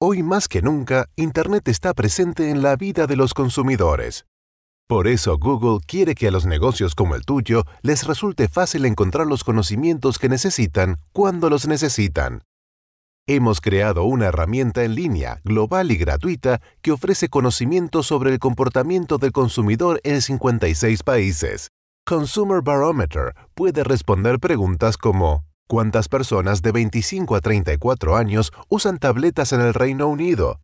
Hoy más que nunca, Internet está presente en la vida de los consumidores. Por eso Google quiere que a los negocios como el tuyo les resulte fácil encontrar los conocimientos que necesitan cuando los necesitan. Hemos creado una herramienta en línea, global y gratuita, que ofrece conocimientos sobre el comportamiento del consumidor en 56 países. Consumer Barometer puede responder preguntas como: ¿cuántas personas de 25 a 34 años usan tabletas en el Reino Unido?